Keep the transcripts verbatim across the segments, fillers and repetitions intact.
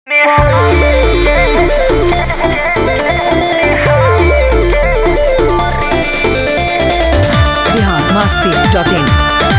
Bihar Masti dot इन।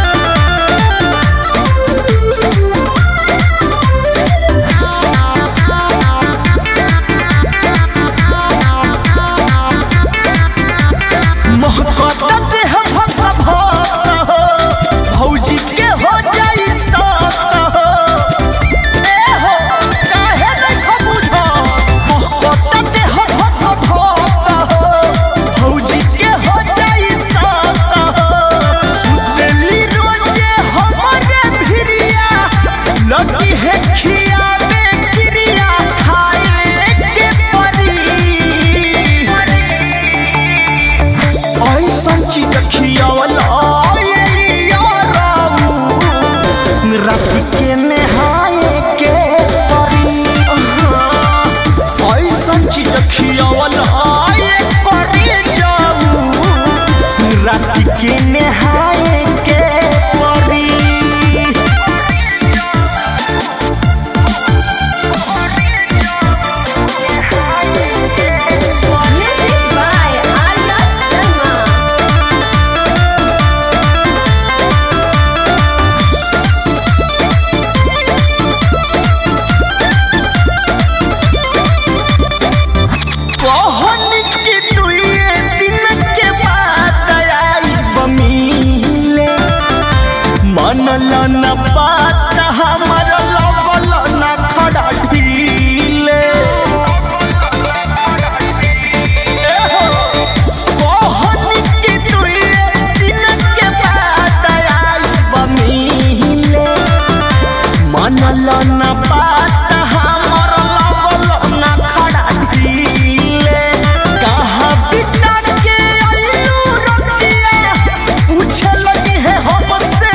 न पाता हमर लगल न खड़ा ढीले कोहनी के दुई दिन के बाद आई बमीले मनल न पाता हमर लगल न खड़ा ढीले कहाँ बिता के आइलू रतिया पूछे लगी है हमसे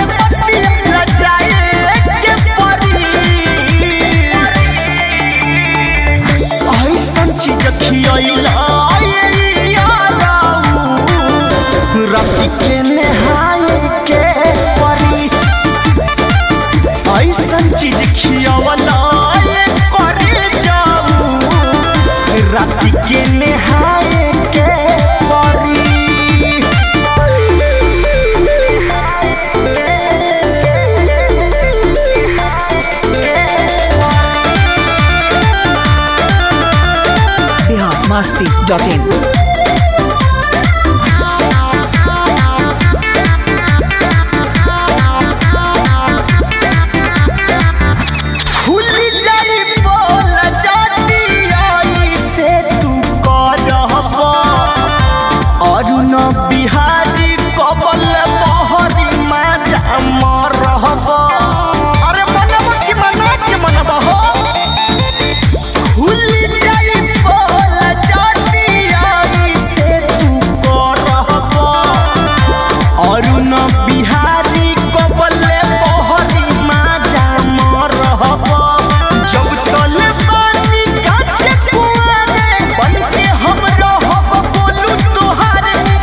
राती के नहाए के परी ऐसन चीज खियावला करे जाऊ राती के नहाए के परी बिहार मस्ती डॉट इन। बिहारी कबल बहरी माजा मरहब अरे मनब कि मना के मनब हो भूल जाई बोल जाती आई से तू करहब और न बिहारी कबल बहरी माजा मरहब जब तल पानी काछे कुआरे बन के हम रहब बोलू तोहार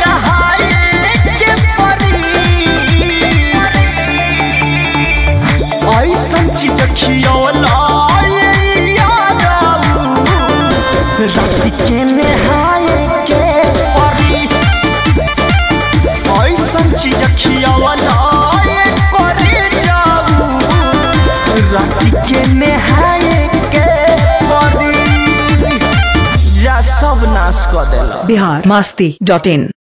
राती के नहाए के परी ऐसन चीज खियावला करे जाऊ राती के नहाए के परी जा सब नाश कर देला। बिहार मस्ती डॉट इन।